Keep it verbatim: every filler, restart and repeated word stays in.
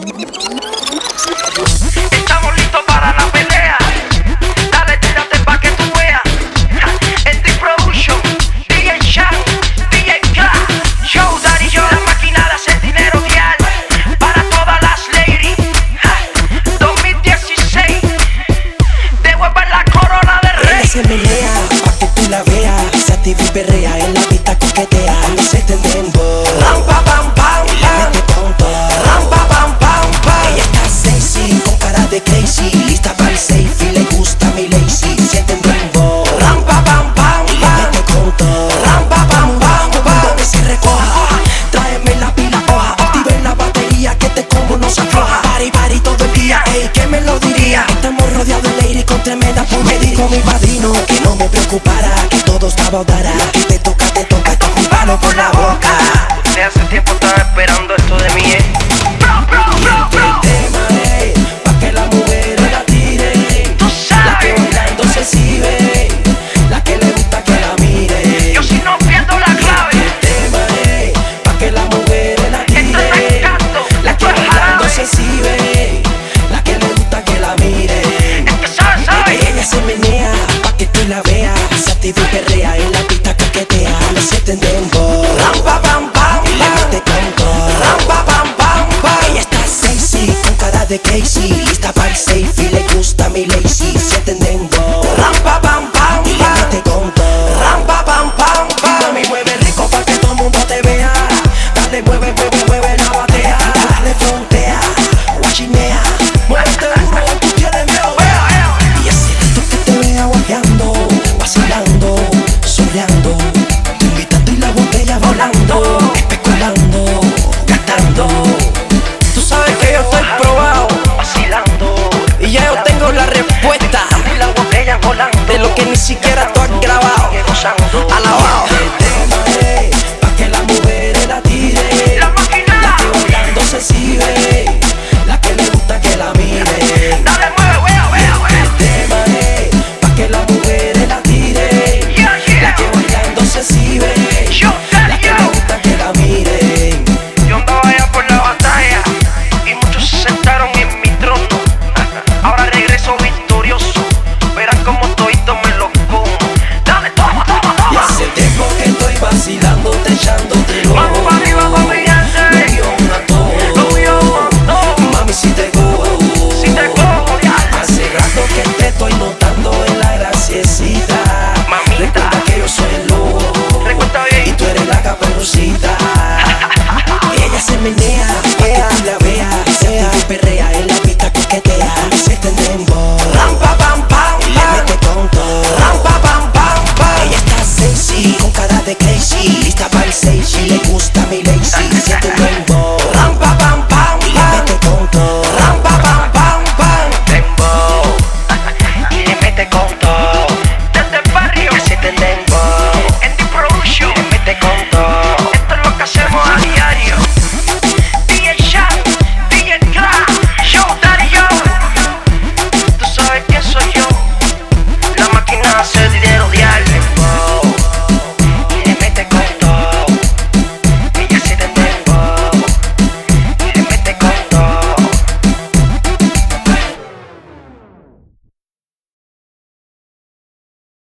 Estamos listos para la pelea. Dale, tírate pa' que tú veas. El T-Production, D J Shan, D J Class, Show Daddy Yo. La máquina de hacer dinero dial para todas las ladies. dos mil dieciséis, devuelvan la corona de rey. Ella se menea pa' que tú la veas. Se activa y perrea, en la pista coquetea. No se te dembo. Ram pa pam pam Y le mete con todo. ram pa pam pam pam. Ella está sexy, con cara de crazy. Lista para el safe y le gusta mi lazy. Siente un dembo. Ram pa pam pam Y le pam. mete con todo. Ram pa pam pam pam. Donde se recoja, tráeme la pila hoja. Active la batería que te como no se afloja. Pari pari todo el día, ey, ¿quién me lo diría? Estamos rodeados de lady con tremenda pumería. Con mi padrino que no me preocupara, que todo estaba dará. Que te toca, te toca, toca un palo por la boca. De hace tiempo estaba esperando esto de mí, eh. Bro, bro, bro, bro. El tema es pa' que las mujeres la tiren. Tú La que sabes, bailando se exhibe, la que le gusta que la mire. yo si no pierdo la clave. El tema es pa' que las mujeres la Esto es tiren. encanto, La que esto es bailando jarabe. se exhibe, la que le gusta que la mire. Es que sabes, sabes. Ella se menea pa' que tú la veas. Se activa y perrea, en la pista coquetea. No se te dembo. Ram pa pam pam Y le pam. mete con todo. Ram pa pam pam pam. Ella está sexy, con cara de crazy. Lista para el safe y le gusta mi lazy. Se entendiendo. Ram pa pam pam Y le pam. mete con todo. Ram pa pam pam pam. Mami, mueve rico pa' que todo el mundo te vea. Dale, mueve, mueve, mueve la batea. Dale, frontea, guachinea. Muévete duro, tú tienes miedo. Veo, veo. Y ese reto que te vea guajeando, vacilando, soleando, invitando y la botella volando, especulando, gastando. Tú sabes que yo estoy probado, vacilando. Y ya yo tengo la respuesta Y la botella volando. de lo que ni siquiera tú has grabado. Sigue gozando. Alabado. El tema es pa' que las mujeres la tiren. La máquina. La que bailando se exhibe, la que le gusta que la mire. Dale, mueve, veo, veo, veo. El tema es pa' que las mujeres la tiren. Yeah, La que yeah. bailando se exhibe, Yo, la que yo. le gusta que la miren. Yo andaba allá por la batalla y muchos se sentaron en mi trono. Ahora regreso victorioso. Verán cómo todito me lo como. Dale, toma, toma, Y toma. hace tiempo que estoy vacilando, te echándote loco. Vamos pa' arriba, papi, Lo gente. mío un antojo. Lo mío un antojo. Mami, si te cojo, Si te cojo, ya. hace rato que te estoy notando en la graciecita. Mamita. Recuerda que yo soy el lobo Recuerda y bien. tú eres la caperucita. Ella se menea pa' que tú la veas. Se activa y perrea, en la pista coquetea. Se te dembo. Ram pa pam pam Y le pam. mete con todo. Ram pa pam pam pam. Ella está sexy, con cara de crazy. Lista para el seis y le gusta mi lazy. Siente